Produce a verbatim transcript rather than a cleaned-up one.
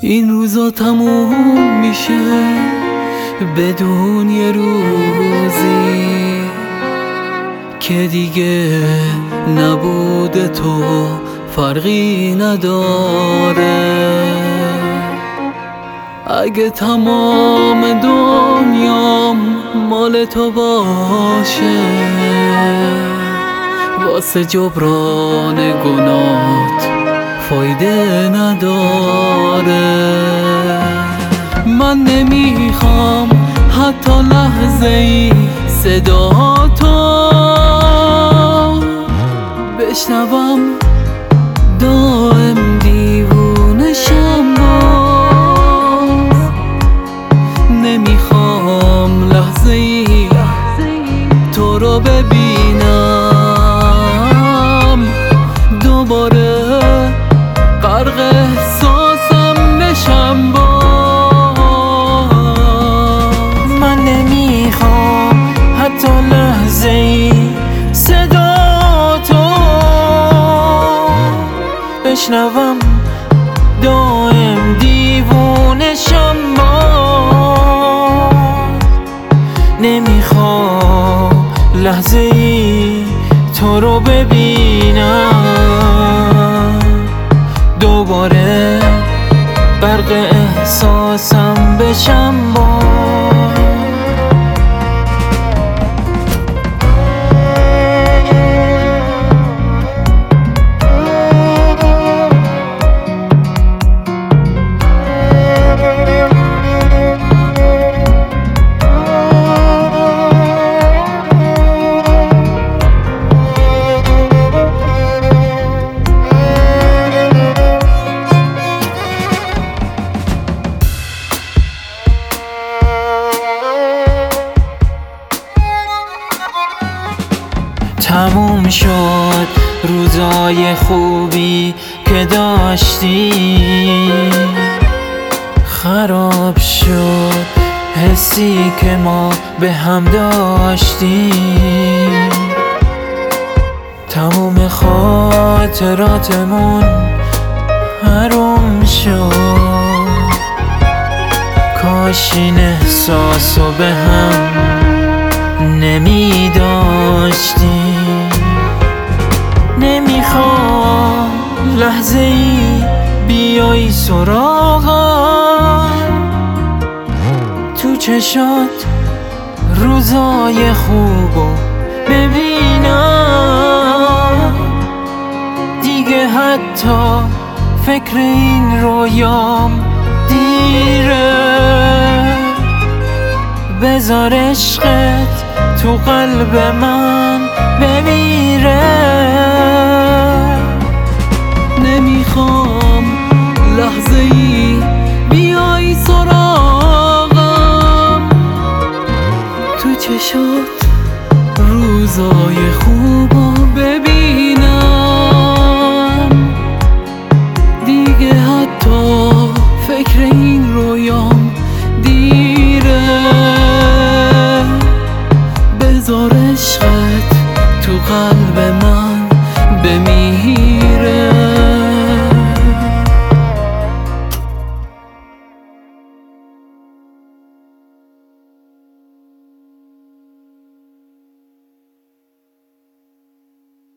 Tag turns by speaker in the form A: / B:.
A: این روزا تموم میشه بدون یه روزی که دیگه نبوده تو فرقی نداره. اگه تمام دنیام مال تو باشه واسه جبران گناهات فایده نداره. من نمیخوام حتی لحظه ای صدا تو بشنوم، دائم دیوونشم باز. نمیخوام لحظه ای تو رو ببینم دوباره غرق احساسم بشم باز.
B: من نمیخوام حتی لحظه ای صدا تو بشنوم، دائم دیوونشم باز. نمیخوام لحظه ای تو رو ببینم دوباره غرق احساسم بشم باز. تموم شد روزای خوبی که داشتی، خراب شد حسی که ما به هم داشتیم. تموم خاطراتمون حروم شد، کاش این احساسو به هم نمی داشتیم. نمیخوام لحظه ای بیایی سراغم، تو چشات روزای خوبو ببینم. دیگه حتی فکر این رویام دیره، بذار عشقت تو قلب من بمیره.
A: نمیخوام لحظه ای بیای سراغم، تو چشات روزای خوبو ببینم. دیگه حتی فکر این رویام دیره، بذار عشقت تو قلب من بمیره.